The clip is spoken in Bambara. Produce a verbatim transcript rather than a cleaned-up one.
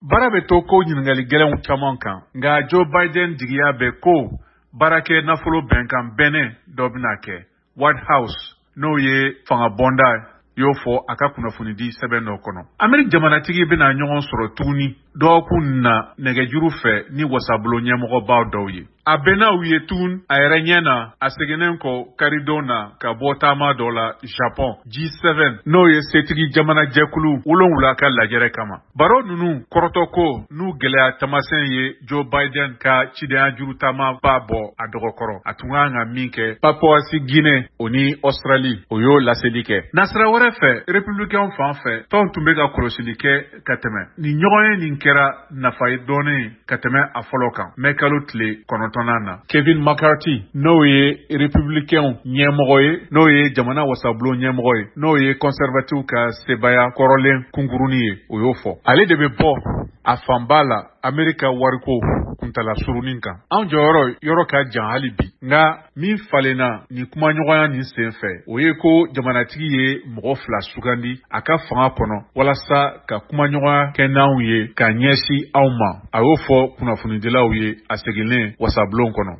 Bara bɛ to ko ɲininkali gɛlɛnw caman kan nka Joe Biden jigiya bɛ ko baarakɛ nafolo bɛnkan bɛnnen dɔ bɛna kɛ White House n'o ye fanga bonda y'o fɔ a ka kunnafonidi sɛbɛn dɔ kɔnɔ. Amerika jamanatigi bɛna ɲɔgɔn sɔrɔ tuguni dɔgɔkun na nɛgɛjuru fɛ ni wasabolo ɲɛmɔgɔbaw dɔw ye. A bɛnna u ye tun a yɛrɛ ɲɛ na a seginnen kɔ karidon na ka bɔ taama dɔ la Japon G seven n'o ye setigi jamana jɛkulu wolonwula ka lajɛrɛ kama. Baro ninnu kɔrɔtɔ ko n'u gɛlɛya tamasɛn ye Joe Biden ka cidenya juru taama ba bɔ a dɔgɔkɔrɔ. A tun kan ka min kɛ Papouasie Guinée o ni Australie o y'o laseli kɛ. Nasira wɛrɛ fɛ républicain fan fɛ tɔn tun bɛ ka kɔlɔsili kɛ ka tɛmɛ. Nin ɲɔgɔn ye nin kɛra nafa ye dɔɔnin ka tɛmɛ a fɔlɔ kan. Mɛ kalo tile kɔnɔntɔn na Kevin McCarthy n'o ye républicain ɲɛmɔgɔ ye n'o ye jamana wasabulon ɲɛmɔgɔ ye n'o ye conservative ka sebaya kɔrɔlen kunkurunin ye o y'o fɔ. Ale de bɛ bɔ a fanba la Amerika wariko kuntala surunin kan. Anw jɔyɔrɔ yɔrɔ ka jan hali bi nka min falenna nin kumaɲɔgɔnya nin sen fɛ o ye ko jamanatigi ye mɔgɔ fila sugandi a ka fanga kɔnɔ walasa ka kumaɲɔgɔnya kɛ n'anw ye ka ɲɛsin anw ma. A y'o fɔ kunnafonidilaw ye a seginnen wasabulon kɔnɔ.